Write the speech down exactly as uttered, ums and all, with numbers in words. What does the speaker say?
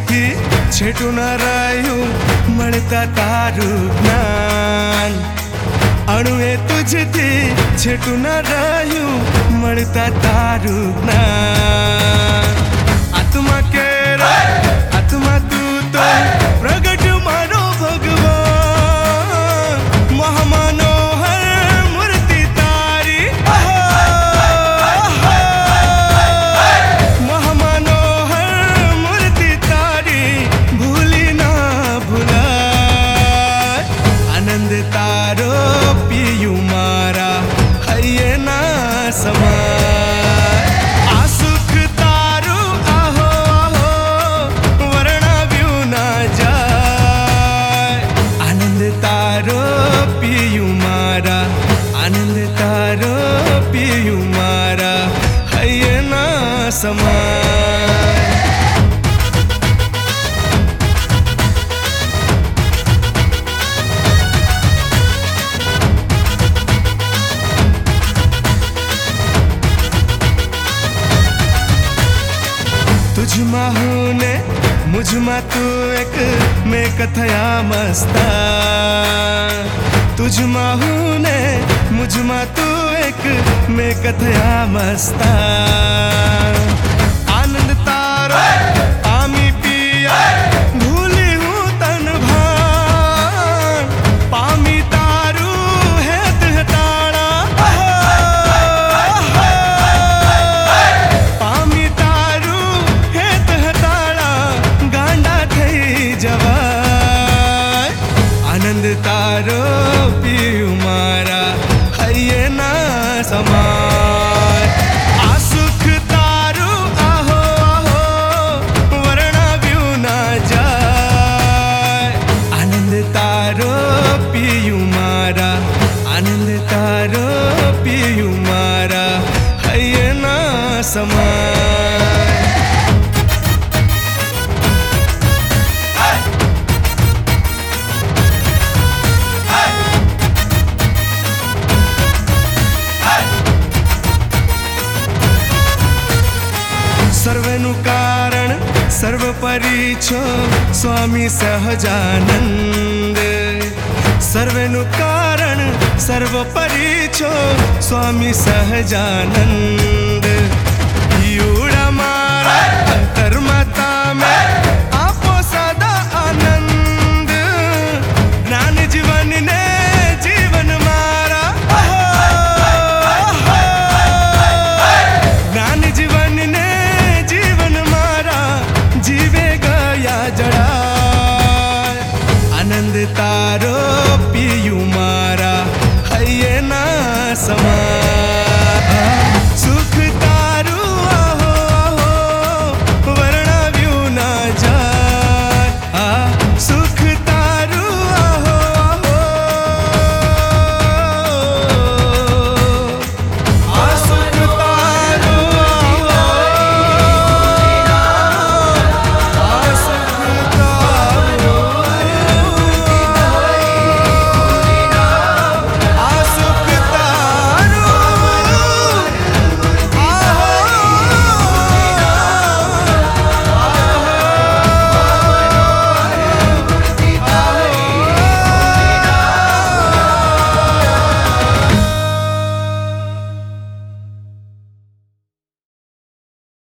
तुझથી છેટું ન રહ્યું મળતા તારું જ્ઞાન અણુએ તુझથી છેટું ન રહ્યું મળતા તારું જ્ઞાન આત્મા કેરા આત્મા તું તો પ્રગટ મારો ભગવાન મહામનોહર મૂર્તિ તારી મહામનોહર મૂર્તિ તારી ભૂલી ના ભૂલાય આનંદ તારો પિયું મારા હૈયે ના સમાય આ સુખ તારું આહો આહો વર્ણવ્યું ના જાય આનંદ તારો પિયું મારા આનંદ તારો પિયું મારા હૈયે ના સમાય तुझमा हूँ ने मुझमा तू एक मैं कथया मस्ता तुझमा हूँ ने मुझमा तू एक मैं कथया मस्ता आनंद तारो आमी पिया भूली हूँ तन भान पामी तारू हेत हताड़ा पामी तारू हेत हताड़ा गांडा થઈ જવાય આનંદ તારો પીયું મારા હૈયે ના સમાય આ સુખ તારું આહો આહો વર્ણવ્યું ના જાય આનંદ તારો પીયું મારા આનંદ તારો પીયું મારા હૈયે ના સમાય સર્વનું કારણ સર્વપરી છો સ્વામી સહજાનંદ સર્વનું કારણ સર્વપરી છો સ્વામી સહજાનંદ ઈવડા મારા અંતરમાં